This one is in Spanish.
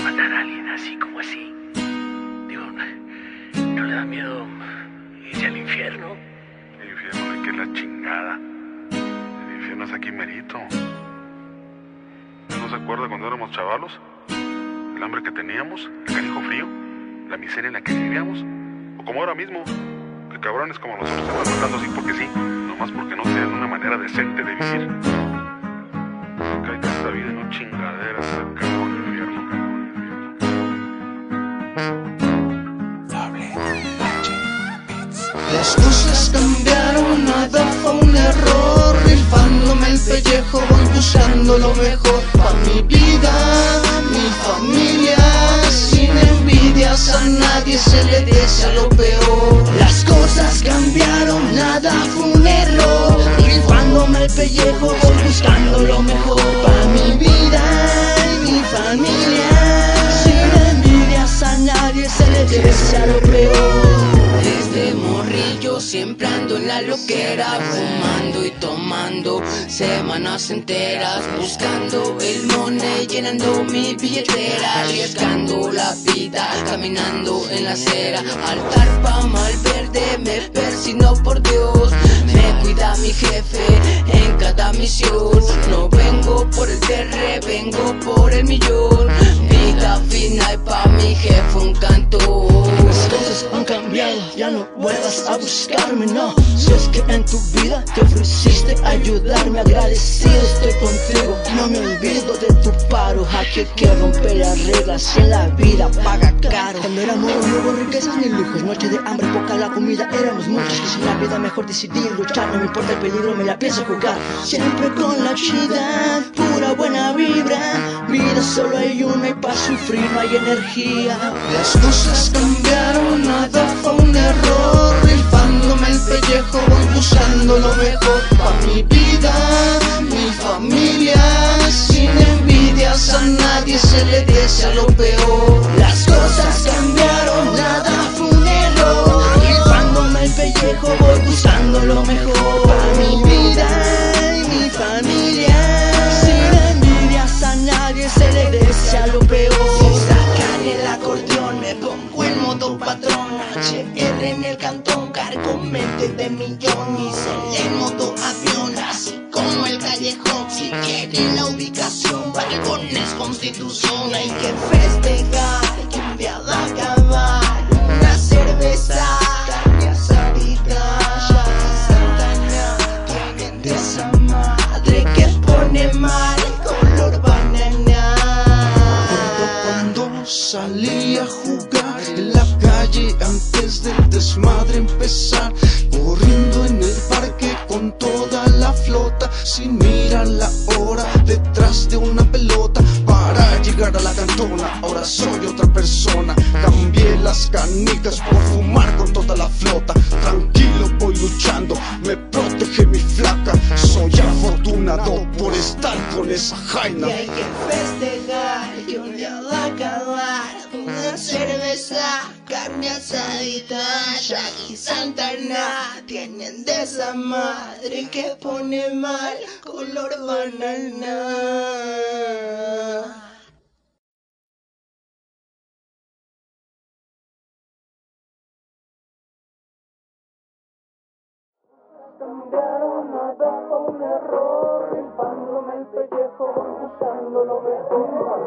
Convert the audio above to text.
matar a alguien así como así? Digo, ¿no le da miedo irse al infierno? El infierno de que es la chingada. El infierno es aquí merito. ¿No se acuerda cuando éramos chavalos? El hambre que teníamos, el canijo frío, la miseria en la que vivíamos. O como ahora mismo, que cabrones como nosotros se están matando así porque sí, nomás porque no tienen una manera decente de vivir. Cállate esta vida, no chingaderas, cabrón, infierno, Las cosas cambiaron, nada fue un error. Rifándome el pellejo, voy buscando lo mejor pa' mi vida, mi familia. Sin envidias a nadie se le desea lo peor. Las cosas cambiaron, nada fue un error. Rifándome el pellejo, voy buscando lo mejor pa' mi vida y mi familia. Sin envidias a nadie se le desea lo peor. Desde morrillo siempre ando en la loquera, fumando y tomando semanas enteras, buscando el money, llenando mi billetera, arriesgando la vida, caminando en la acera. Altar pa' Malverde me persino por Dios, me cuida mi jefe en cada misión. No vengo por el terre, vengo por el millón. Vida final pa' mi jefe un canto. Las cosas han cambiado, ya no vuelvas a buscarme, no. Si es que en tu vida te ofreciste ayudarme, agradecido estoy contigo. No me olvido de tu paro, aquí hay que romper las reglas y en la vida paga caro. Cuando éramos no hubo riquezas ni lujos, noche de hambre, poca la comida, éramos muchos. Que sin la vida mejor decidí luchar, no me importa el peligro, me la pienso jugar. Siempre con la chida, pura buena vibra. Vida solo hay una y pa' sufrir no hay energía. Las cosas cambiaron, nada fue un error. Rifándome el pellejo, voy buscando lo mejor pa' mi vida, mi familia. Sin envidias a nadie se le desea lo peor. Las cosas cambiaron, nada fue un error. Rifándome el pellejo, voy buscando lo mejor pa' mi vida y mi familia. Sin envidias a nadie se le desea lo peor. Si sacan el acordeón me pongo en modo patrón. HR en el cantón, cargo mente de millón. Y sale en modo avión, así como el callejón. Si quiere la ubicación, balcones, constitución. Hay que festejar, que un día va a acabar. Una cerveza, carne asadita. Santana, tienen de esa madre que pone mal color banana. Cuando salí a jugar en la calle antes del desmadre empezar, corriendo en el parque con toda la flota, sin mirar la hora, detrás de una pelota para llegar a la cantona. Ahora soy otra persona, cambié las canicas por fumar con toda la flota. Tranquilo voy luchando, me protege mi flaca. Soy afortunado por estar con esa jaina. Y hay que festejar, que un día va a acabar. Una cerveza, carne asadita, Shaggy Santana. Tienen de esa madre que pone mal color banana. Cambiaron, nada fue un error. Rifándome el pellejo, voy buscando lo mejor.